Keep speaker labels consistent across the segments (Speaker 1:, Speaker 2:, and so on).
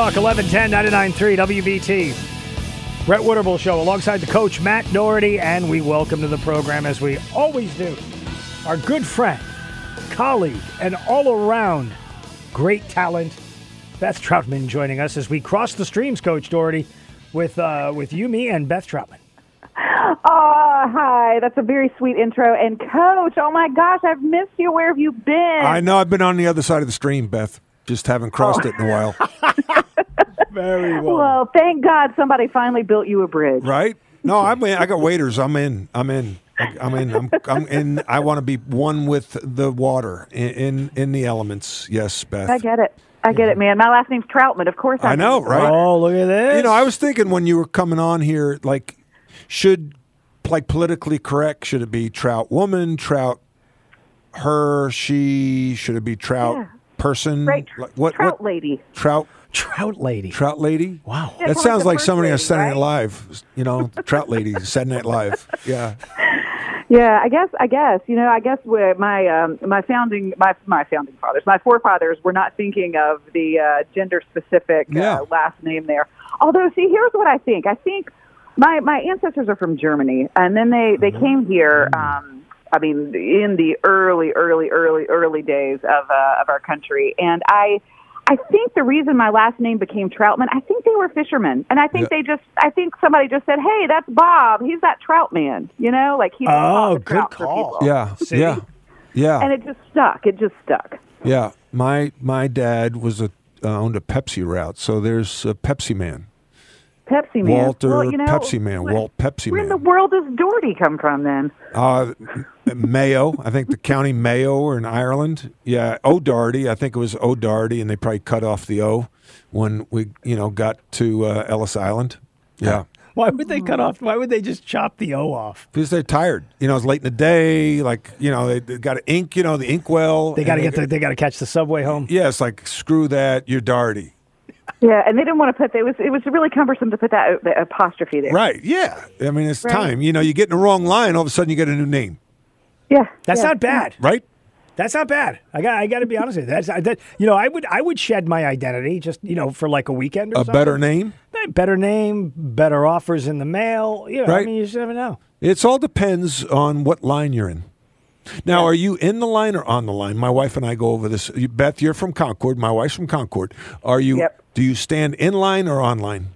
Speaker 1: Talk, 1110 99.3 WBT. Brett Winterble Show alongside the coach, Matt Doherty, and we welcome to the program, as we always do, our good friend, colleague, and all-around great talent, Beth Troutman, joining us as we cross the streams, Coach Doherty, with you, me, and Beth Troutman.
Speaker 2: Hi. That's a very sweet intro. And, Coach, oh, my gosh, I've missed you. Where have you been?
Speaker 3: I know. I've been on the other side of the stream, Beth. Just haven't crossed it in a while.
Speaker 1: Very well.
Speaker 2: Well, thank God somebody finally built you a bridge.
Speaker 3: Right? No, I got waiters. I'm in. I want to be one with the water, in the elements. Yes, Beth.
Speaker 2: I get it, man. My last name's Troutman. Of course I
Speaker 3: know, right?
Speaker 1: Oh, look at this.
Speaker 3: You know, I was thinking when you were coming on here, politically correct, should it be Trout woman, Trout her, she, should it be Trout person?
Speaker 2: Right.
Speaker 3: What
Speaker 2: lady.
Speaker 3: Trout
Speaker 1: lady.
Speaker 3: Trout lady?
Speaker 1: Wow.
Speaker 2: Yeah,
Speaker 3: that sounds like somebody on
Speaker 2: lady,
Speaker 3: Saturday Night
Speaker 2: right?
Speaker 3: Live. You know, Trout lady, Saturday Night Live. Yeah.
Speaker 2: Yeah, I guess. You know, I guess my founding fathers, my forefathers were not thinking of the gender-specific last name there. Although, see, here's what I think. I think my ancestors are from Germany, and then they came here. In the early days of our country, and I think the reason my last name became Troutman, I think they were fishermen, and I think I think somebody just said, "Hey, that's Bob. He's that trout man." You know, like he's
Speaker 1: good
Speaker 2: trout
Speaker 1: call.
Speaker 2: for people.
Speaker 3: Yeah. Yeah.
Speaker 2: And it just stuck.
Speaker 3: Yeah. My dad was owned a Pepsi route, so there's a Pepsi man.
Speaker 2: Pepsi man.
Speaker 3: Walter Pepsi man. Walt Pepsi
Speaker 2: Where in
Speaker 3: man.
Speaker 2: the world does Doherty come from then?
Speaker 3: Mayo. I think the county Mayo or in Ireland. Yeah. O'Doherty. I think it was O'Doherty, and they probably cut off the O when we, got to Ellis Island. Yeah.
Speaker 1: Why would they cut off? Why would they just chop the O off?
Speaker 3: Because they're tired. It's late in the day. They got to ink. The inkwell.
Speaker 1: They got to they got to catch the subway home.
Speaker 3: Yeah. It's like, screw that. You're Doherty.
Speaker 2: Yeah, and they didn't want to put it was really cumbersome to put that the apostrophe there.
Speaker 3: Right. Yeah. I mean, it's time. You get in the wrong line. All of a sudden, you get a new name.
Speaker 2: Yeah.
Speaker 1: That's not bad.
Speaker 3: Right.
Speaker 1: That's not bad. I got to be honest with you. I would shed my identity just for like a weekend or something.
Speaker 3: Better name.
Speaker 1: Better name, better offers in the mail.
Speaker 3: Right.
Speaker 1: I mean, you just never know.
Speaker 3: It all depends on what line you're in. Now, Are you in the line or on the line? My wife and I go over this. Beth, you're from Concord. My wife's from Concord. Are you?
Speaker 2: Yep.
Speaker 3: Do you stand in line or on line?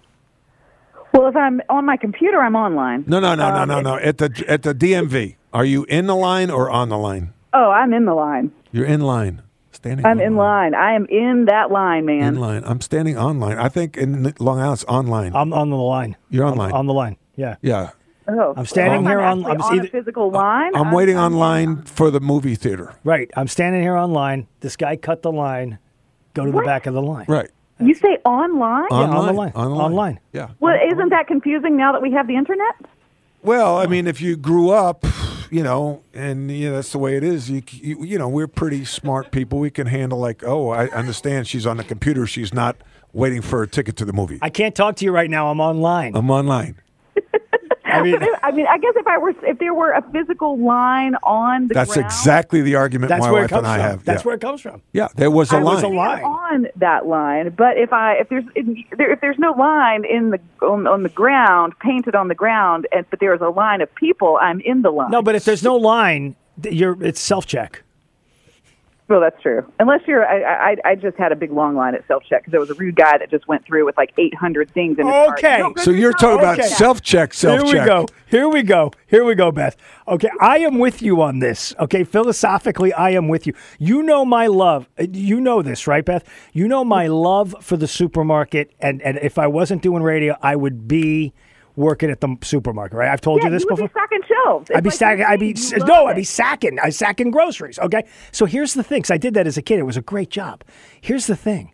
Speaker 2: Well, if I'm on my computer, I'm online.
Speaker 3: No. At the DMV, are you in the line or on the line?
Speaker 2: Oh, I'm in the line.
Speaker 3: You're in line. Standing.
Speaker 2: I'm in line. I am in that line, man.
Speaker 3: In line. I'm standing online. I think in Long Island, it's online.
Speaker 1: I'm on the line.
Speaker 3: You're online.
Speaker 1: On the line. Yeah.
Speaker 3: Yeah.
Speaker 2: Oh,
Speaker 1: I'm standing here
Speaker 2: I'm on a physical line.
Speaker 3: I'm waiting online for the movie theater.
Speaker 1: Right. I'm standing here online. This guy cut the line. Go to the back of the line.
Speaker 3: Right.
Speaker 2: You say online?
Speaker 1: Yeah, on the line.
Speaker 3: Online. Yeah.
Speaker 2: Well, isn't that confusing now that we have the internet?
Speaker 3: Well, I mean, if you grew up, and that's the way it is. We're pretty smart people. We can handle I understand she's on the computer. She's not waiting for a ticket to the movie.
Speaker 1: I can't talk to you right now. I'm online.
Speaker 3: I'm online.
Speaker 2: I mean, I guess if there were a physical line on the
Speaker 3: That's
Speaker 2: ground,
Speaker 3: exactly the argument
Speaker 1: That's
Speaker 3: my
Speaker 1: where
Speaker 3: wife
Speaker 1: it comes
Speaker 3: and I
Speaker 1: from.
Speaker 3: have.
Speaker 1: That's where it comes from.
Speaker 3: Yeah, there was a
Speaker 2: I
Speaker 3: line.
Speaker 2: was on that line, but if there's no line on the ground, painted on the ground, but there's a line of people, I'm in the line.
Speaker 1: No, but if there's no line, it's self-check.
Speaker 2: Well, that's true. Unless I just had a big long line at self-check because there was a rude guy that just went through with like 800 things in his
Speaker 1: Okay.
Speaker 2: cart.
Speaker 3: So you're talking about self-check.
Speaker 1: Here we go, Beth. Okay, I am with you on this. Okay, philosophically, I am with you. You know my love. You know this, right, Beth? You know my love for the supermarket, and if I wasn't doing radio, I would be working at the supermarket, right? I've told you this
Speaker 2: you would
Speaker 1: before.
Speaker 2: be stacking shelves.
Speaker 1: I'd be sacking groceries. Okay, so here's the thing. 'Cause I did that as a kid. It was a great job. Here's the thing.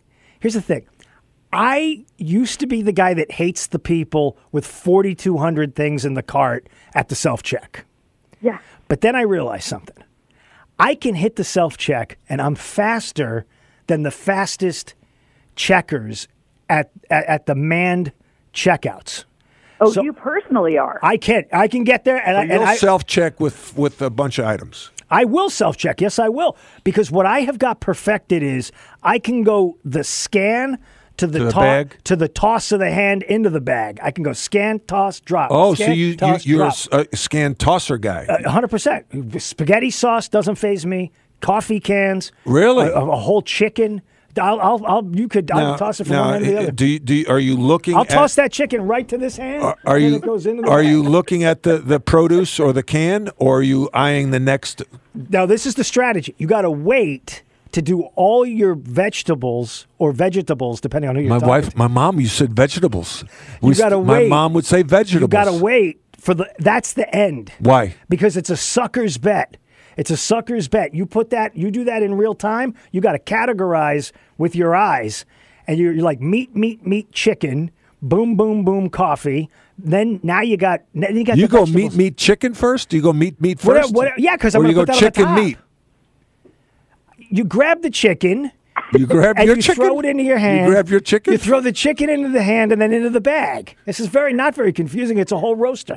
Speaker 1: I used to be the guy that hates the people with 4,200 things in the cart at the self-check.
Speaker 2: Yeah.
Speaker 1: But then I realized something. I can hit the self-check, and I'm faster than the fastest checkers at the manned checkouts.
Speaker 2: Oh, so you personally are.
Speaker 1: I can get there, and
Speaker 3: you'll self-check with a bunch of items.
Speaker 1: I will self-check. Yes, I will. Because what I have got perfected is I can go the scan to the
Speaker 3: bag?
Speaker 1: to the toss of the hand into the bag. I can go scan, toss, drop.
Speaker 3: Oh,
Speaker 1: scan,
Speaker 3: so you're a scan tosser guy.
Speaker 1: 100%. Spaghetti sauce doesn't faze me. Coffee cans.
Speaker 3: Really?
Speaker 1: A whole chicken. I'll toss it from one end to the other.
Speaker 3: Are you looking?
Speaker 1: I'll toss that chicken right to this hand.
Speaker 3: Are you?
Speaker 1: It goes into the
Speaker 3: are
Speaker 1: bag.
Speaker 3: you looking at the produce or the can, or are you eyeing the next?
Speaker 1: Now this is the strategy. You got to wait to do all your vegetables or vegetables, depending on who you're talking to.
Speaker 3: My mom, you said vegetables.
Speaker 1: You got to wait.
Speaker 3: My mom would say vegetables.
Speaker 1: You got to wait for that's the end.
Speaker 3: Why?
Speaker 1: Because it's a sucker's bet. It's a sucker's bet. You do that in real time. You got to categorize with your eyes, and you're like meat, chicken, boom, boom, boom, coffee. Then now you got
Speaker 3: You
Speaker 1: the
Speaker 3: go
Speaker 1: vegetables.
Speaker 3: meat, chicken first. Do you go meat first?
Speaker 1: Yeah, because I'm
Speaker 3: or
Speaker 1: going
Speaker 3: you
Speaker 1: to
Speaker 3: go
Speaker 1: put that
Speaker 3: chicken
Speaker 1: on the top.
Speaker 3: meat.
Speaker 1: You grab the chicken.
Speaker 3: You grab
Speaker 1: and
Speaker 3: your
Speaker 1: you
Speaker 3: chicken.
Speaker 1: throw it into your hand.
Speaker 3: You grab your chicken.
Speaker 1: You throw the chicken into the hand and then into the bag. This is not very confusing. It's a whole roaster.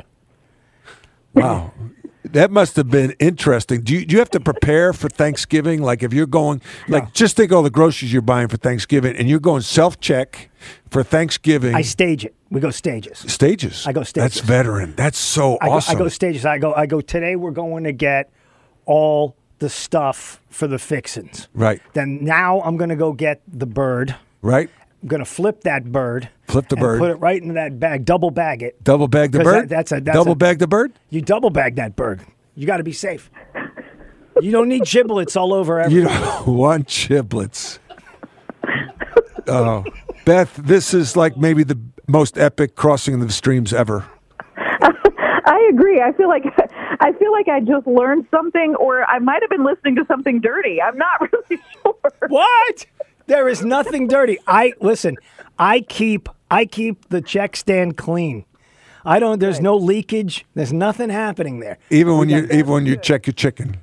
Speaker 3: Wow. That must have been interesting. Do you have to prepare for Thanksgiving? Like if you're going, just think of all the groceries you're buying for Thanksgiving, and you're going self-check for Thanksgiving.
Speaker 1: I stage it. We go stages.
Speaker 3: Stages.
Speaker 1: I go stages.
Speaker 3: That's veteran. That's so awesome.
Speaker 1: I go stages. I go. Today we're going to get all the stuff for the fixins.
Speaker 3: Right.
Speaker 1: Then now I'm going to go get the bird.
Speaker 3: Right.
Speaker 1: I'm going to flip that bird.
Speaker 3: Flip the bird.
Speaker 1: Put it right into that bag. Double bag it.
Speaker 3: Double bag the bird? Bag the bird?
Speaker 1: You double bag that bird. You got to be safe. You don't need giblets all over everything.
Speaker 3: You don't want giblets. Oh, Beth, this is like maybe the most epic crossing of the streams ever.
Speaker 2: I agree. I feel like I just learned something, or I might have been listening to something dirty. I'm not really sure.
Speaker 1: What? There is nothing dirty. I keep the check stand clean. There's no leakage. There's nothing happening there.
Speaker 3: Even when you check your chicken.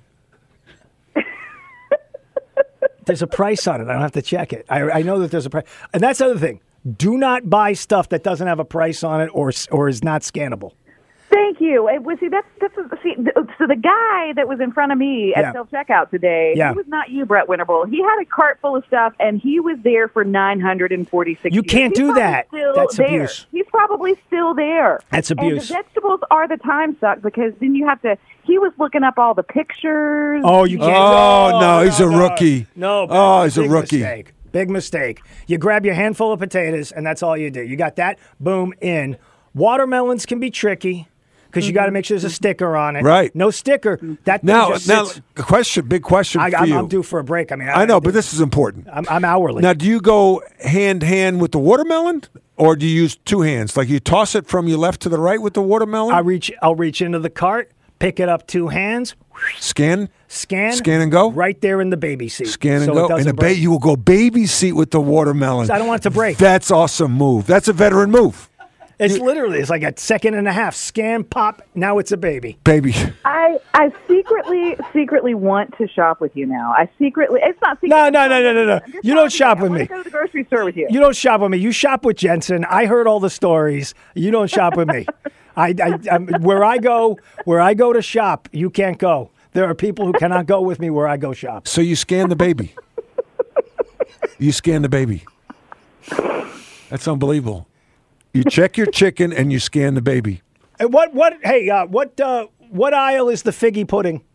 Speaker 1: There's a price on it. I don't have to check it. I know that there's a price. And that's the other thing. Do not buy stuff that doesn't have a price on it or is not scannable.
Speaker 2: Thank you. So the guy that was in front of me at self-checkout today, he was not you, Brett Winterbull. He had a cart full of stuff, and he was there for 946
Speaker 1: You can't do that. That's abuse.
Speaker 2: He's probably still there.
Speaker 1: That's abuse.
Speaker 2: And the vegetables are the time suck, because then you have to – he was looking up all the pictures.
Speaker 1: Oh, you can't.
Speaker 3: Oh, no, he's a rookie.
Speaker 1: No.
Speaker 3: Oh, he's a rookie.
Speaker 1: Mistake. Big mistake. You grab your handful of potatoes, and that's all you do. You got that, boom, in. Watermelons can be tricky. Because you got to make sure there's a sticker on it.
Speaker 3: Right.
Speaker 1: No sticker. That
Speaker 3: now, big question for you.
Speaker 1: I'm due for a break.
Speaker 3: I know, but this is important.
Speaker 1: I'm hourly.
Speaker 3: Now, do you go hand with the watermelon, or do you use two hands? Like you toss it from your left to the right with the watermelon?
Speaker 1: I'll reach into the cart, pick it up, two hands,
Speaker 3: scan and go.
Speaker 1: Right there in the baby seat.
Speaker 3: Scan and go. And you will go baby seat with the watermelon.
Speaker 1: I don't want it to break.
Speaker 3: That's awesome move. That's a veteran move.
Speaker 1: It's like a second and a half. Scan, pop, now it's a baby.
Speaker 3: Baby.
Speaker 2: I secretly want to shop with you now. It's not secret.
Speaker 1: No. You don't shop with me.
Speaker 2: I want to go to the grocery store with you.
Speaker 1: You don't shop with me. You shop with Jensen. I heard all the stories. You don't shop with me. Where I go to shop, you can't go. There are people who cannot go with me where I go shop.
Speaker 3: So you scan the baby. You scan the baby. That's unbelievable. You check your chicken and you scan the baby.
Speaker 1: And what aisle is the figgy pudding?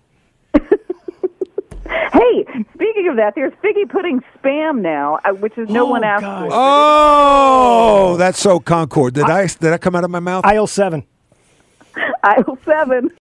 Speaker 2: Hey, speaking of that, there's figgy pudding spam now, which is no one asked for.
Speaker 3: Oh, that's so Concord. Did I come out of my mouth?
Speaker 1: Aisle 7.
Speaker 2: Aisle 7.